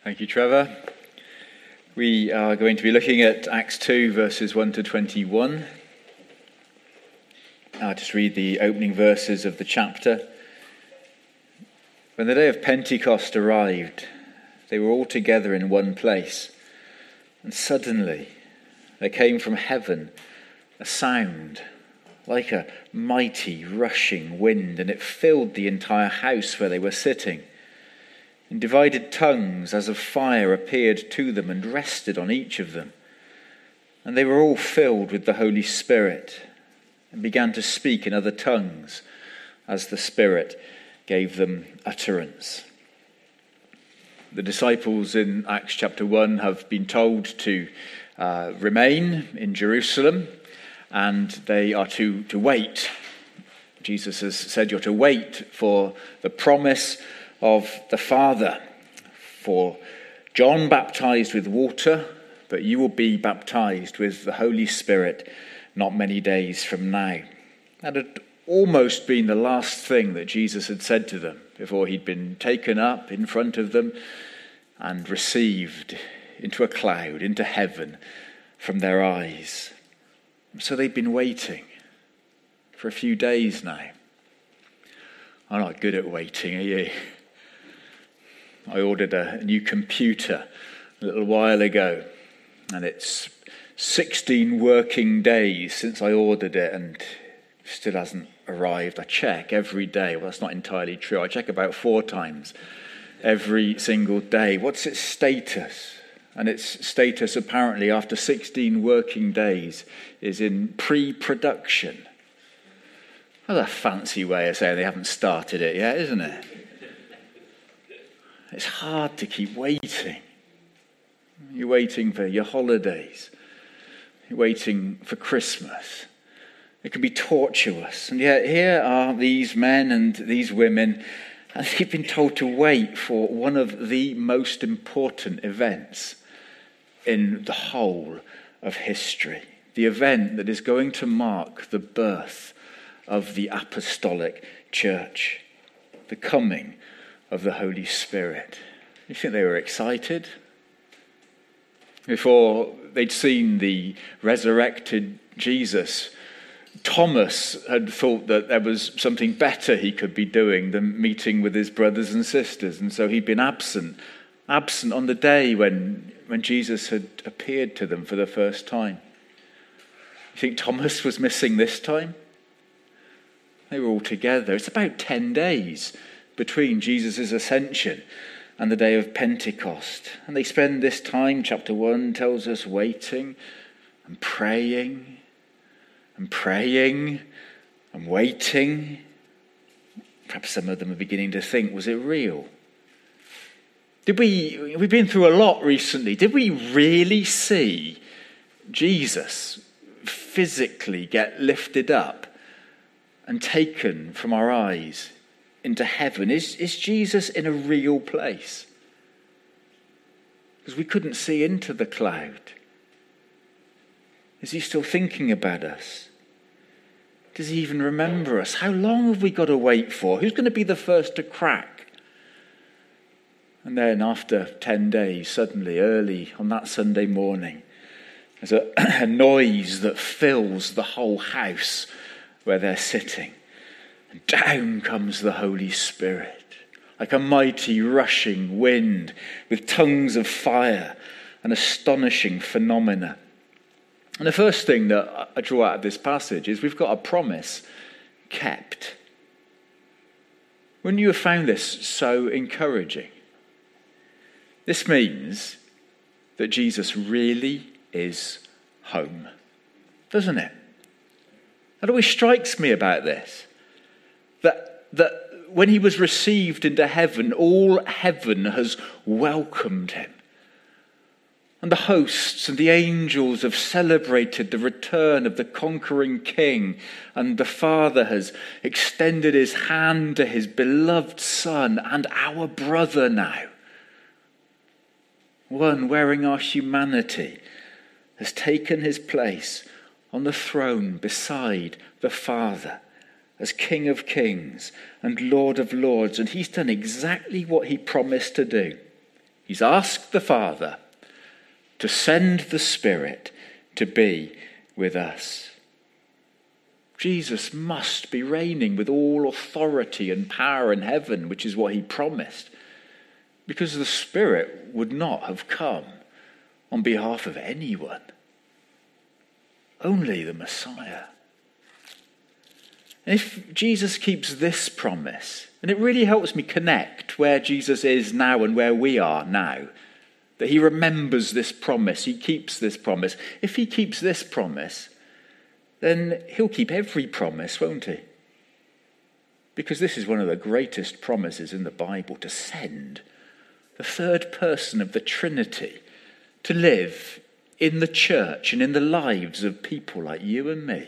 Thank you, Trevor. We are going to be looking at Acts 2, verses 1 to 21. I'll just read the opening verses of the chapter. When the day of Pentecost arrived, they were all together in one place. And suddenly there came from heaven a sound like a mighty rushing wind, and it filled the entire house where they were sitting. And divided tongues as of fire appeared to them and rested on each of them. And they were all filled with the Holy Spirit and began to speak in other tongues as the Spirit gave them utterance. The disciples in Acts chapter 1 have been told to remain in Jerusalem, and they are to wait. Jesus has said you're to wait for the promise of the Father. For John baptized with water, but you will be baptized with the Holy Spirit not many days from now. That had almost been the last thing that Jesus had said to them before he'd been taken up in front of them and received into a cloud, into heaven from their eyes. So they've been waiting for a few days now. I'm not good at waiting, are you? I ordered a new computer a little while ago, and it's 16 working days since I ordered it, and still hasn't arrived. I check every day. Well, that's not entirely true. I check about 4 times every single day. What's its status? And its status, apparently, after 16 working days, is in pre-production. That's a fancy way of saying they haven't started it yet, isn't it? It's hard to keep waiting. You're waiting for your holidays. You're waiting for Christmas. It can be tortuous. And yet here are these men and these women, and they've been told to wait for one of the most important events in the whole of history. The event that is going to mark the birth of the apostolic church. The coming of the Holy Spirit. You think they were excited? Before they'd seen the resurrected Jesus, Thomas had thought that there was something better he could be doing than meeting with his brothers and sisters, and so he'd been absent on the day when Jesus had appeared to them for the first time. You think Thomas was missing this time? They were all together. It's about 10 days between Jesus' ascension and the day of Pentecost. And they spend this time, chapter 1 tells us, waiting and praying and praying and waiting. Perhaps some of them are beginning to think, was it real? We've been through a lot recently. Did we really see Jesus physically get lifted up and taken from our eyes into heaven? Is Jesus in a real place? Because we couldn't see into the cloud. Is he still thinking about us? Does he even remember us? How long have we got to wait for? Who's going to be the first to crack? And then after 10 days, suddenly, early on that Sunday morning, there's a noise that fills the whole house where they're sitting. And down comes the Holy Spirit, like a mighty rushing wind with tongues of fire, an astonishing phenomena. And the first thing that I draw out of this passage is we've got a promise kept. Wouldn't you have found this so encouraging? This means that Jesus really is home, doesn't it? That always strikes me about this. That when he was received into heaven, all heaven has welcomed him. And the hosts and the angels have celebrated the return of the conquering king. And the Father has extended his hand to his beloved Son and our brother now. One wearing our humanity has taken his place on the throne beside the Father as King of Kings and Lord of Lords, and he's done exactly what he promised to do. He's asked the Father to send the Spirit to be with us. Jesus must be reigning with all authority and power in heaven, which is what he promised, because the Spirit would not have come on behalf of anyone. Only the Messiah. And if Jesus keeps this promise, and it really helps me connect where Jesus is now and where we are now, that he remembers this promise, he keeps this promise. If he keeps this promise, then he'll keep every promise, won't he? Because this is one of the greatest promises in the Bible, to send the third person of the Trinity to live in the church and in the lives of people like you and me.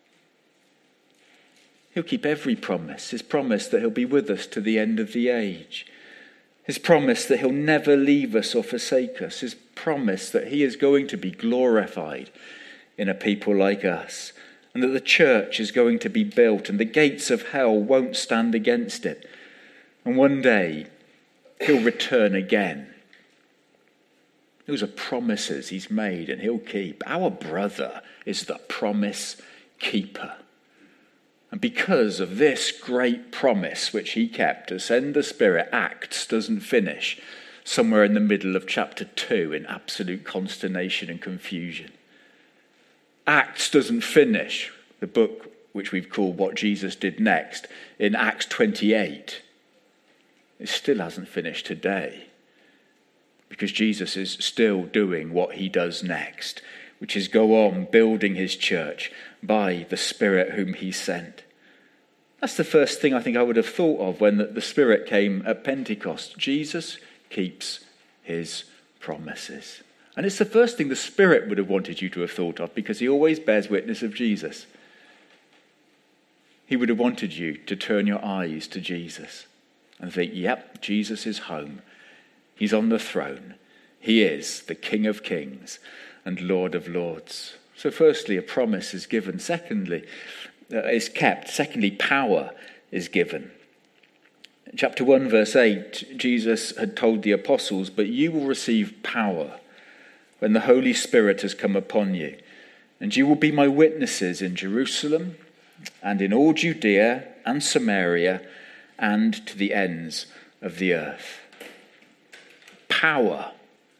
He'll keep every promise. His promise that he'll be with us to the end of the age. His promise that he'll never leave us or forsake us. His promise that he is going to be glorified in a people like us. And that the church is going to be built and the gates of hell won't stand against it. And one day he'll return again. Those are promises he's made and he'll keep. Our brother is the promise keeper. And because of this great promise which he kept to send the Spirit, Acts doesn't finish somewhere in the middle of chapter 2 in absolute consternation and confusion. Acts doesn't finish, the book which we've called What Jesus Did Next, in Acts 28. It still hasn't finished today, because Jesus is still doing what he does next, which is go on building his church by the Spirit whom he sent. That's the first thing I think I would have thought of when the Spirit came at Pentecost. Jesus keeps his promises. And it's the first thing the Spirit would have wanted you to have thought of, because he always bears witness of Jesus. He would have wanted you to turn your eyes to Jesus and think, yep, Jesus is home. He's on the throne. He is the King of Kings and Lord of Lords. So firstly, a promise is given. Secondly, is kept. Secondly, power is given. In chapter 1, verse 8, Jesus had told the apostles, but you will receive power when the Holy Spirit has come upon you, and you will be my witnesses in Jerusalem and in all Judea and Samaria and to the ends of the earth. Power.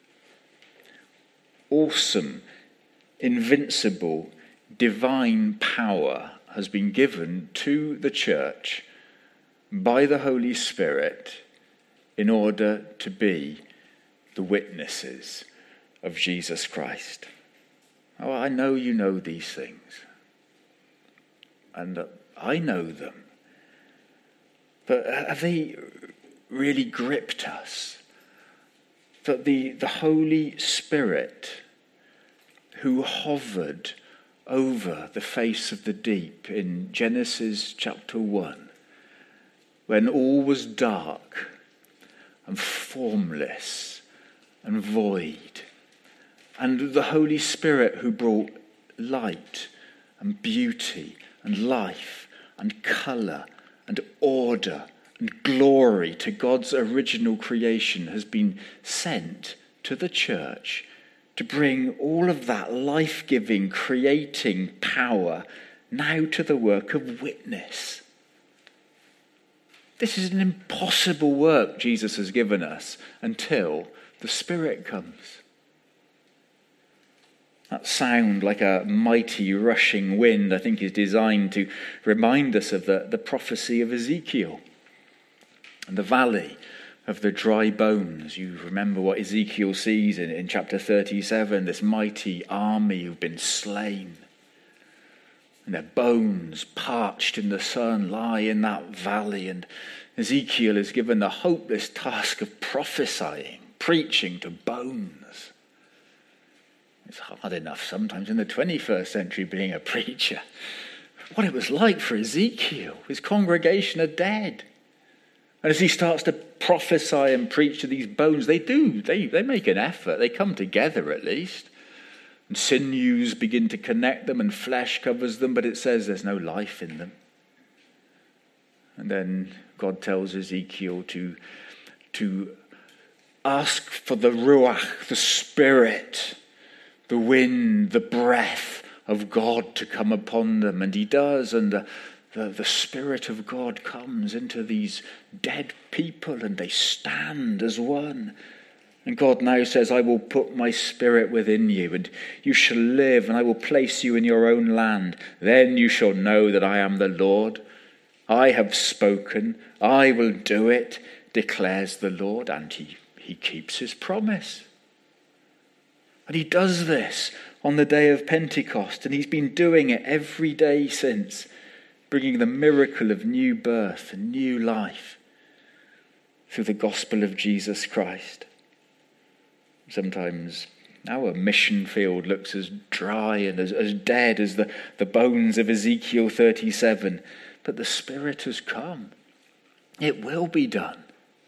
Awesome, invincible, divine power has been given to the church by the Holy Spirit in order to be the witnesses of Jesus Christ. Oh, I know you know these things. And I know them. But have they really gripped us? That the Holy Spirit who hovered over the face of the deep in Genesis chapter 1, when all was dark and formless and void, and the Holy Spirit who brought light and beauty and life and colour and order and glory to God's original creation has been sent to the church to bring all of that life-giving, creating power now to the work of witness. This is an impossible work Jesus has given us until the Spirit comes. That sound like a mighty rushing wind, I think, is designed to remind us of the prophecy of Ezekiel and the valley of the dry bones. You remember what Ezekiel sees in chapter 37, this mighty army who've been slain. And their bones, parched in the sun, lie in that valley. And Ezekiel is given the hopeless task of prophesying, preaching to bones. It's hard enough sometimes in the 21st century being a preacher. What it was like for Ezekiel. His congregation are dead. And as he starts to prophesy and preach to these bones, they make an effort. They come together at least. And sinews begin to connect them and flesh covers them, but it says there's no life in them. And then God tells Ezekiel to ask for the ruach, the spirit, the wind, the breath of God to come upon them. And he does, and the Spirit of God comes into these dead people and they stand as one. And God now says, I will put my Spirit within you and you shall live, and I will place you in your own land. Then you shall know that I am the Lord. I have spoken, I will do it, declares the Lord. And he keeps his promise. And he does this on the day of Pentecost, and he's been doing it every day since, bringing the miracle of new birth and new life through the gospel of Jesus Christ. Sometimes our mission field looks as dry and as dead as the bones of Ezekiel 37, but the Spirit has come. It will be done.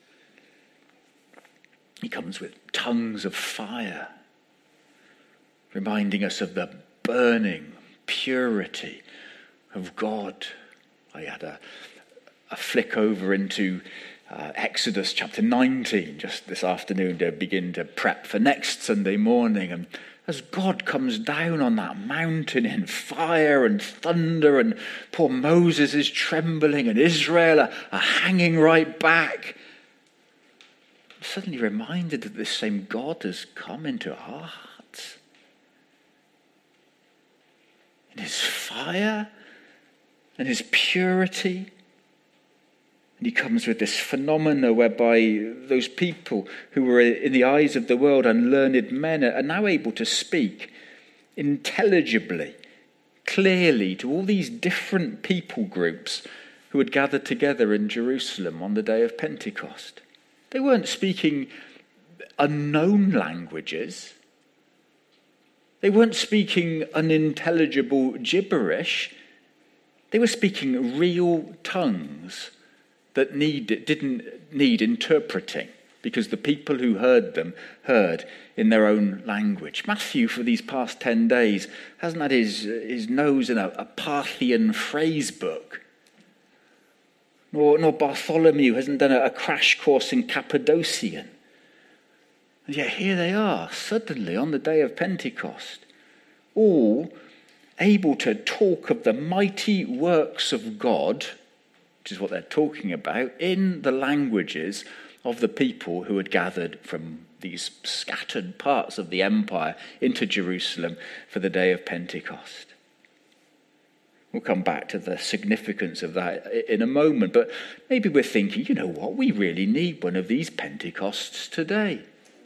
He comes with tongues of fire, reminding us of the burning purity of God. I had a flick over into Exodus chapter 19 just this afternoon to begin to prep for next Sunday morning. And as God comes down on that mountain in fire and thunder, and poor Moses is trembling and Israel are hanging right back, I'm suddenly reminded that this same God has come into our hearts. In his fire and his purity. And he comes with this phenomena whereby those people who were in the eyes of the world unlearned men are now able to speak intelligibly, clearly to all these different people groups who had gathered together in Jerusalem on the day of Pentecost. They weren't speaking unknown languages. They weren't speaking unintelligible gibberish. They were speaking real tongues that didn't need interpreting, because the people who heard them heard in their own language. Matthew, for these past 10 days, hasn't had his nose in a Parthian phrase book. Nor Bartholomew hasn't done a crash course in Cappadocian. And yet here they are, suddenly on the day of Pentecost, all able to talk of the mighty works of God, which is what they're talking about, in the languages of the people who had gathered from these scattered parts of the empire into Jerusalem for the day of Pentecost. We'll come back to the significance of that in a moment, but maybe we're thinking, you know what, we really need one of these Pentecosts today.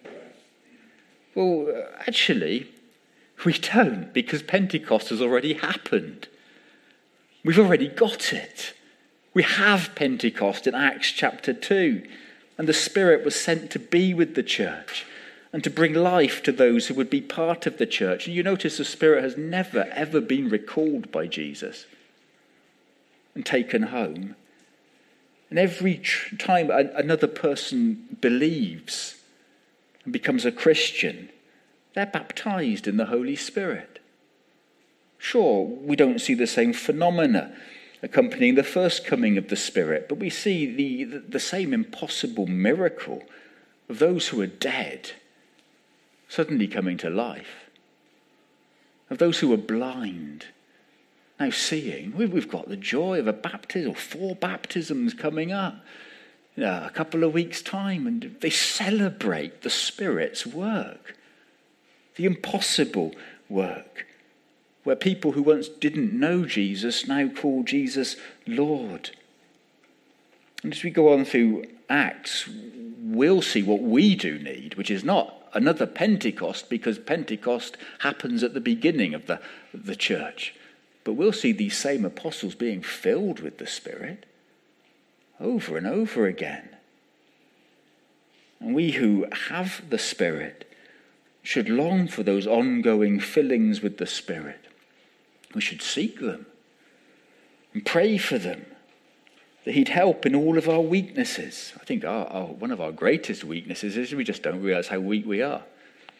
Well, actually, we don't, because Pentecost has already happened. We've already got it. We have Pentecost in Acts chapter 2, and the Spirit was sent to be with the church and to bring life to those who would be part of the church. And you notice the Spirit has never, ever been recalled by Jesus and taken home. And every time another person believes and becomes a Christian, they're baptized in the Holy Spirit. Sure, we don't see the same phenomena accompanying the first coming of the Spirit, but we see the same impossible miracle of those who are dead suddenly coming to life, of those who are blind now seeing. We've got the joy of a baptism, or 4 baptisms coming up in a couple of weeks' time, and they celebrate the Spirit's work, the impossible work, where people who once didn't know Jesus now call Jesus Lord. And as we go on through Acts, we'll see what we do need, which is not another Pentecost, because Pentecost happens at the beginning of the church. But we'll see these same apostles being filled with the Spirit over and over again. And we who have the Spirit should long for those ongoing fillings with the Spirit. We should seek them and pray for them, that he'd help in all of our weaknesses. I think one of our greatest weaknesses is we just don't realize how weak we are.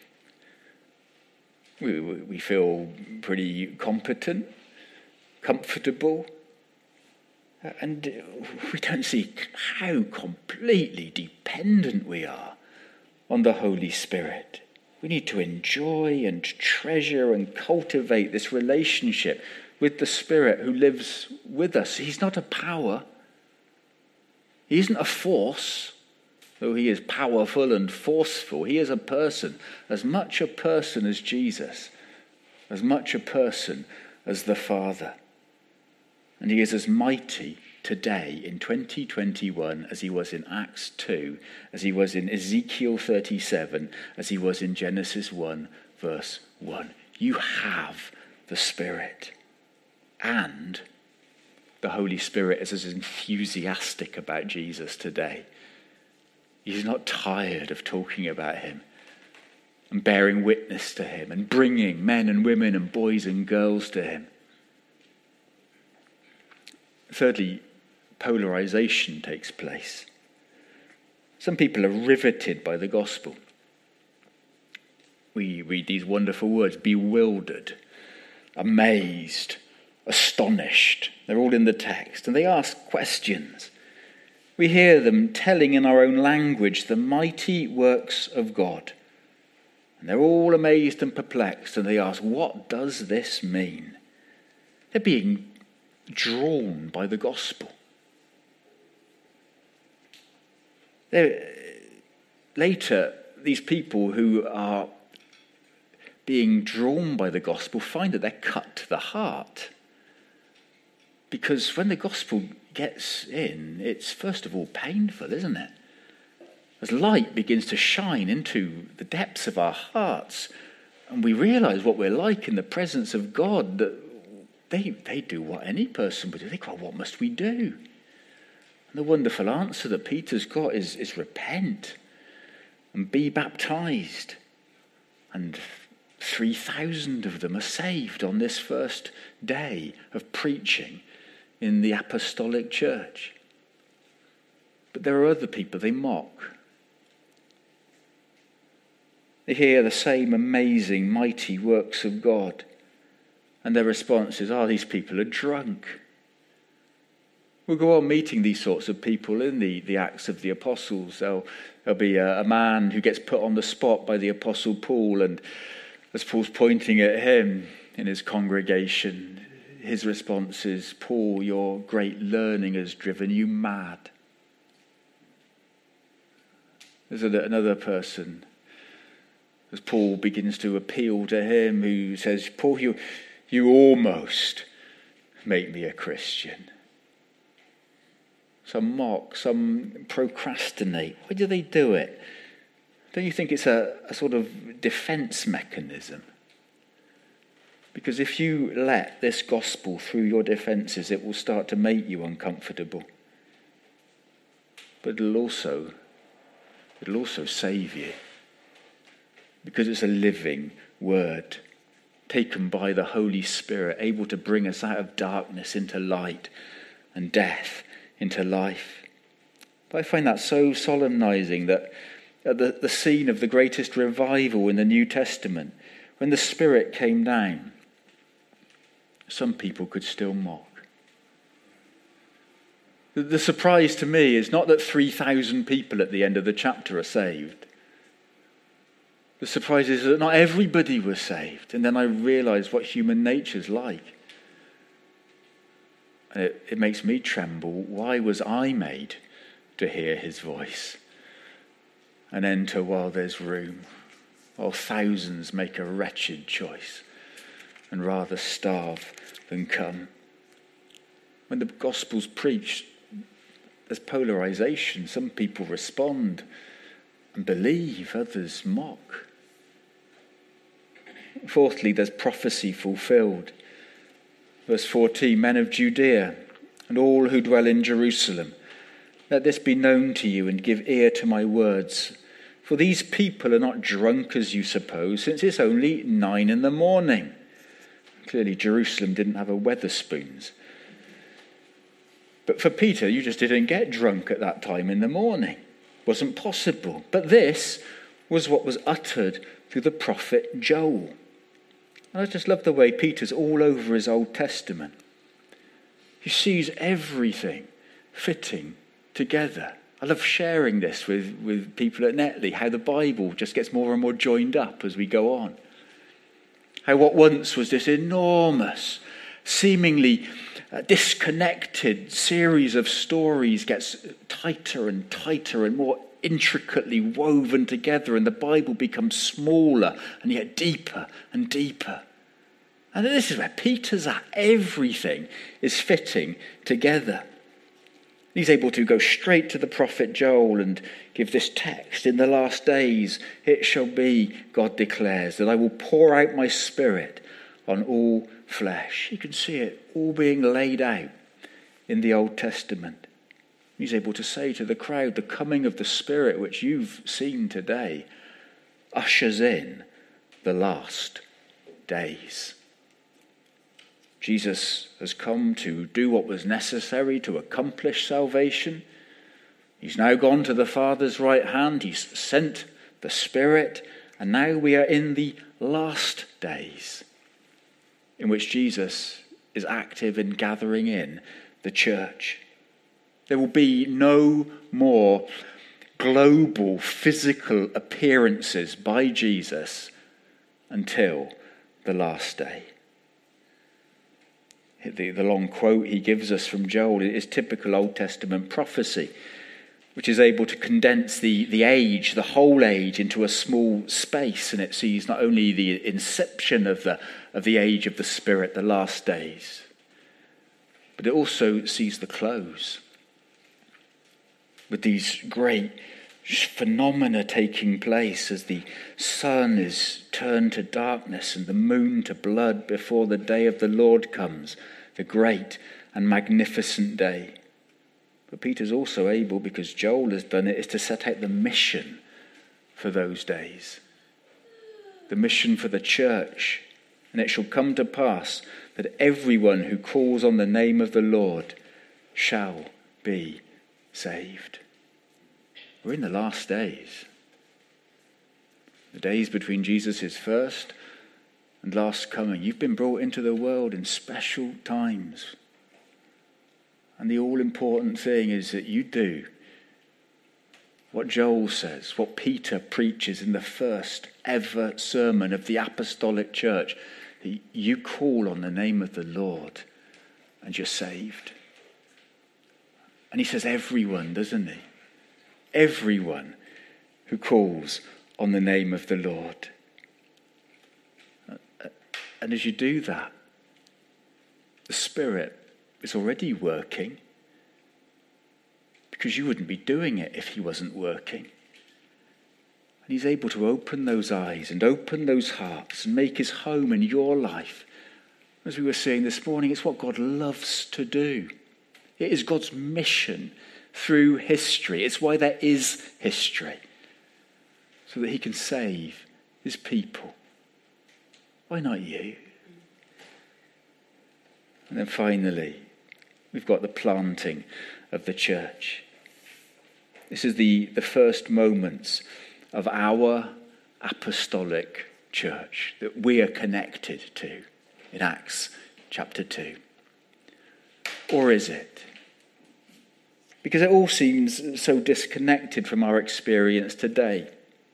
We feel pretty competent, comfortable, and we don't see how completely dependent we are on the Holy Spirit. We need to enjoy and treasure and cultivate this relationship with the Spirit who lives with us. He's not a power. He isn't a force, though he is powerful and forceful. He is a person, as much a person as Jesus, as much a person as the Father. And he is as mighty today in 2021 as he was in Acts 2, as he was in Ezekiel 37, as he was in Genesis 1, verse 1. You have the Spirit. And the Holy Spirit is as enthusiastic about Jesus today. He's not tired of talking about him and bearing witness to him and bringing men and women and boys and girls to him. Thirdly, polarization takes place. Some people are riveted by the gospel. We read these wonderful words: bewildered, amazed, astonished. They're all in the text, and they ask questions. We hear them telling in our own language the mighty works of God. And they're all amazed and perplexed, and they ask, what does this mean? They're being drawn by the gospel. Later, these people who are being drawn by the gospel find that they're cut to the heart. Because when the gospel gets in, it's first of all painful, isn't it? As light begins to shine into the depths of our hearts, and we realize what we're like in the presence of God, that they do what any person would do. They go, what must we do? And the wonderful answer that Peter's got is repent and be baptized. And 3,000 of them are saved on this first day of preaching in the apostolic church. But there are other people they mock. They hear the same amazing, mighty works of God, and their response is, these people are drunk. We'll go on meeting these sorts of people in the Acts of the Apostles. There'll be a man who gets put on the spot by the Apostle Paul, and as Paul's pointing at him in his congregation, his response is, Paul, your great learning has driven you mad. There's another person, as Paul begins to appeal to him, who says, Paul, you almost make me a Christian. Some mock, some procrastinate. Why do they do it? Don't you think it's a sort of defense mechanism? Because if you let this gospel through your defenses, it will start to make you uncomfortable. But it'll also save you. Because it's a living word, taken by the Holy Spirit, able to bring us out of darkness into light and death into life. But I find that so solemnizing that at the scene of the greatest revival in the New Testament, when the Spirit came down, some people could still mock. The surprise to me is not that 3,000 people at the end of the chapter are saved. The surprise is that not everybody was saved. And then I realised what human nature's like. And it makes me tremble. Why was I made to hear his voice and enter while there's room, while thousands make a wretched choice and rather starve than come? When the gospel's preached, there's polarization. Some people respond and believe, others mock. Fourthly, there's prophecy fulfilled. Verse 14, men of Judea and all who dwell in Jerusalem, let this be known to you and give ear to my words. For these people are not drunk as you suppose, since it's only 9 a.m. Clearly Jerusalem didn't have a Wetherspoons. But for Peter, you just didn't get drunk at that time in the morning. Wasn't possible. But this was what was uttered through the prophet Joel. And I just love the way Peter's all over his Old Testament. He sees everything fitting together. I love sharing this with people at Netley, how the Bible just gets more and more joined up as we go on. How what once was this enormous, seemingly disconnected series of stories gets tighter and tighter and more intricately woven together, and the Bible becomes smaller and yet deeper and deeper. And this is where Peter's at. Everything is fitting together. He's able to go straight to the prophet Joel and give this text. In the last days it shall be, God declares, that I will pour out my spirit on all flesh. You can see it all being laid out in the Old Testament. He's able to say to the crowd, the coming of the Spirit, which you've seen today, ushers in the last days. Jesus has come to do what was necessary to accomplish salvation. He's now gone to the Father's right hand. He's sent the Spirit. And now we are in the last days in which Jesus is active in gathering in the church. There will be no more global physical appearances by Jesus until the last day. The long quote he gives us from Joel is typical Old Testament prophecy, which is able to condense the age, the whole age, into a small space. And it sees not only the inception of the age of the Spirit, the last days, but it also sees the close, with these great phenomena taking place as the sun is turned to darkness and the moon to blood before the day of the Lord comes, the great and magnificent day. But Peter's also able, because Joel has done it, is to set out the mission for those days. The mission for the church. And it shall come to pass that everyone who calls on the name of the Lord shall be saved. We're in the last days. The days between Jesus' first and last coming. You've been brought into the world in special times. And the all-important thing is that you do what Joel says, what Peter preaches in the first ever sermon of the apostolic church. That you call on the name of the Lord and you're saved. And he says everyone, doesn't he? Everyone who calls on the name of the Lord. And as you do that, the Spirit is already working, because you wouldn't be doing it if he wasn't working. And he's able to open those eyes and open those hearts and make his home in your life. As we were saying this morning, it's what God loves to do. It is God's mission through history. It's why there is history, so that he can save his people. Why not you? And then finally, we've got the planting of the church. This is the first moments of our apostolic church that we are connected to in Acts chapter 2. Or is it? Because it all seems so disconnected from our experience today.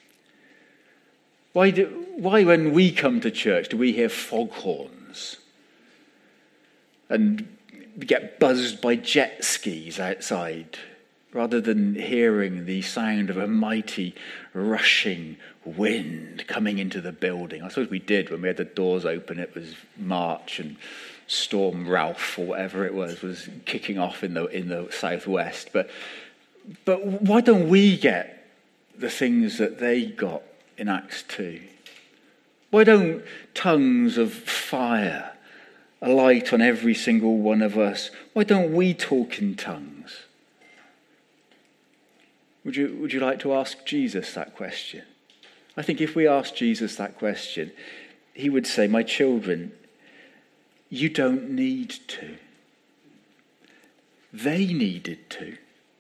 Why when we come to church do we hear foghorns and get buzzed by jet skis outside, rather than hearing the sound of a mighty rushing wind coming into the building? I suppose we did when we had the doors open. It was March and Storm Ralph or whatever it was kicking off in the southwest. But why don't we get the things that they got in Acts 2? Why don't tongues of fire alight on every single one of us? Why don't we talk in tongues? Would you like to ask Jesus that question? I think if we ask Jesus that question, he would say, my children, you don't need to. They needed to.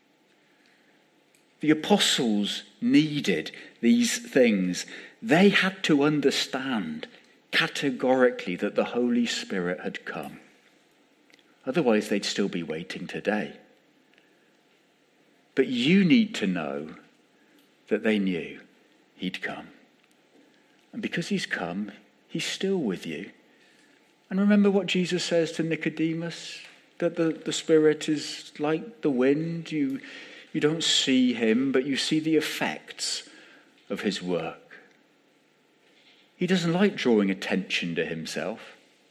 The apostles needed these things. They had to understand categorically that the Holy Spirit had come. Otherwise, they'd still be waiting today. But you need to know that they knew he'd come. And because he's come, he's still with you. And remember what Jesus says to Nicodemus, that the Spirit is like the wind. You don't see him, but you see the effects of his work. He doesn't like drawing attention to himself.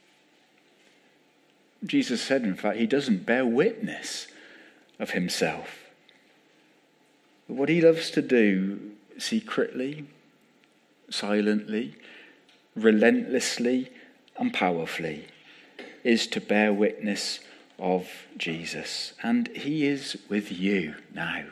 Jesus said, in fact, he doesn't bear witness of himself. But what he loves to do secretly, silently, relentlessly, and powerfully is to bear witness of Jesus. And he is with you now.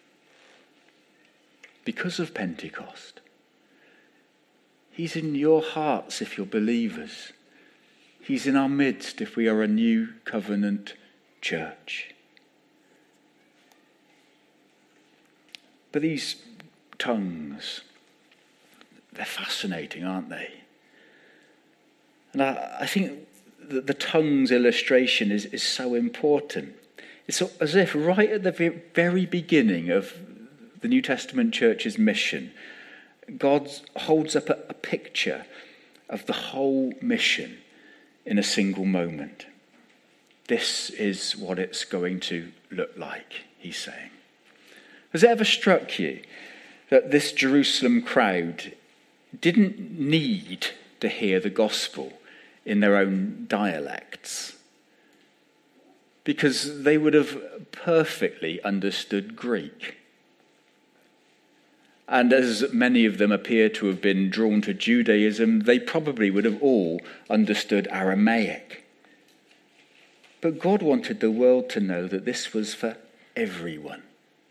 Because of Pentecost. He's in your hearts if you're believers. He's in our midst if we are a new covenant church. But these tongues, they're fascinating, aren't they? And I think that the tongues illustration is so important. It's as if right at the very beginning of the New Testament church's mission, God holds up a picture of the whole mission in a single moment. This is what it's going to look like, he's saying. Has it ever struck you that this Jerusalem crowd didn't need to hear the gospel in their own dialects? Because they would have perfectly understood Greek. And as many of them appear to have been drawn to Judaism, they probably would have all understood Aramaic. But God wanted the world to know that this was for everyone.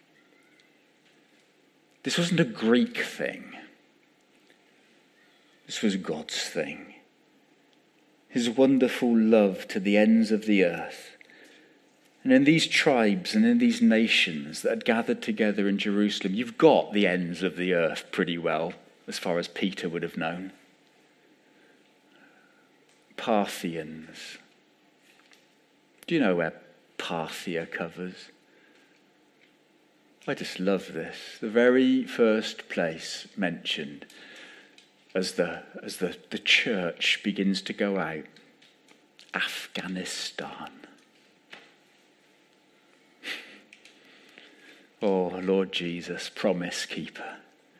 This wasn't a Greek thing. This was God's thing. His wonderful love to the ends of the earth. And in these tribes and in these nations that had gathered together in Jerusalem, you've got the ends of the earth pretty well, as far as Peter would have known. Parthians. Do you know where Parthia covers? I just love this. The very first place mentioned as the church begins to go out. Afghanistan. Oh, Lord Jesus, promise keeper.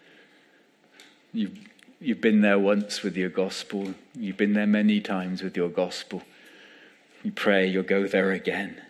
You've been there once with your gospel. You've been there many times with your gospel. We pray you'll go there again.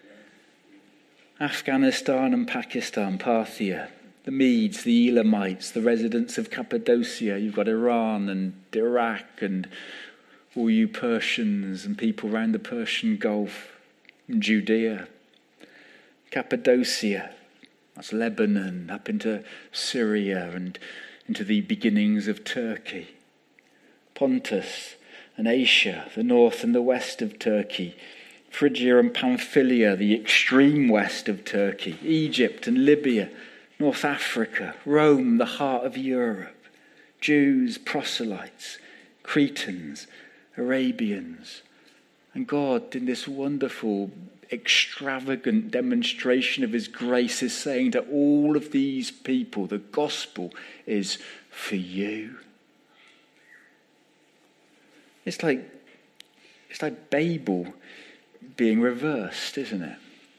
Afghanistan and Pakistan, Parthia, the Medes, the Elamites, the residents of Cappadocia. You've got Iran and Iraq and all you Persians and people around the Persian Gulf, and Judea, Cappadocia. That's Lebanon, up into Syria and into the beginnings of Turkey. Pontus and Asia, the north and the west of Turkey. Phrygia and Pamphylia, the extreme west of Turkey. Egypt and Libya, North Africa. Rome, the heart of Europe. Jews, proselytes, Cretans, Arabians. And God, in this wonderful, extravagant demonstration of his grace, is saying to all of these people, the gospel is for you. It's like Babel being reversed, isn't it?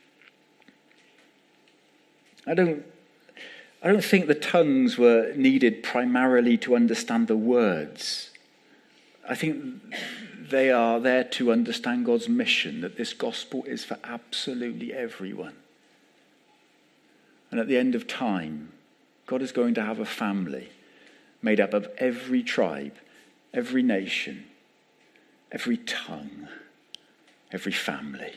I don't think the tongues were needed primarily to understand the words. I think they are there to understand God's mission, that this gospel is for absolutely everyone. And at the end of time, God is going to have a family made up of every tribe, every nation, every tongue, every family.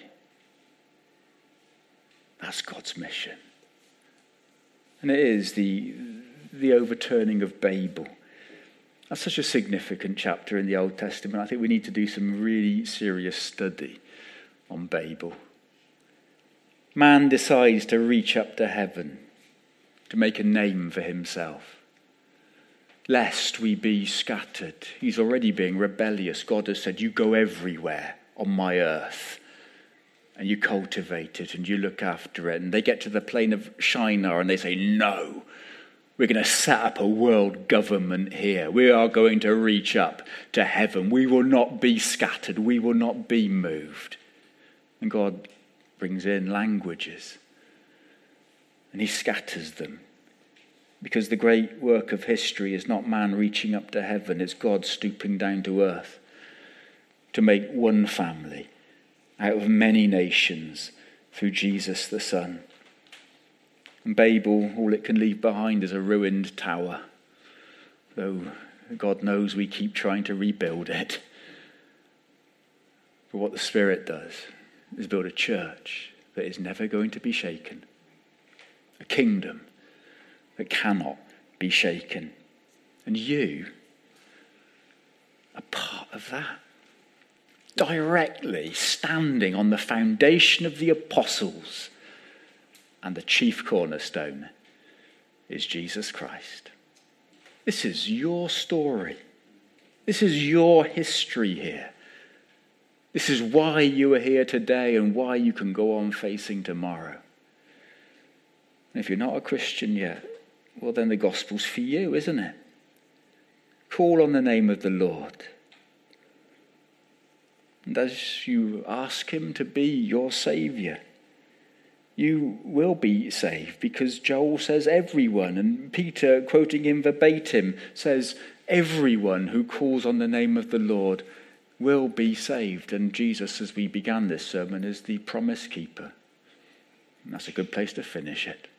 That's God's mission. And it is the overturning of Babel. That's such a significant chapter in the Old Testament. I think we need to do some really serious study on Babel. Man decides to reach up to heaven, to make a name for himself. Lest we be scattered. He's already being rebellious. God has said, you go everywhere on my earth. and you cultivate it and you look after it. And they get to the plain of Shinar and they say, no, we're going to set up a world government here. We are going to reach up to heaven. We will not be scattered. We will not be moved. And God brings in languages and he scatters them. Because the great work of history is not man reaching up to heaven, it's God stooping down to earth to make one family out of many nations through Jesus the Son. And Babel, all it can leave behind is a ruined tower, though God knows we keep trying to rebuild it. But what the Spirit does is build a church that is never going to be shaken, a kingdom that cannot be shaken. And you are part of that. Directly standing on the foundation of the apostles, and the chief cornerstone is Jesus Christ. This is your story. This is your history here. This is why you are here today and why you can go on facing tomorrow. And if you're not a Christian yet, well then the gospel's for you, isn't it? Call on the name of the Lord. And as you ask him to be your saviour, you will be saved, because Joel says everyone, and Peter, quoting him verbatim, says everyone who calls on the name of the Lord will be saved. And Jesus, as we began this sermon, is the promise keeper. And that's a good place to finish it.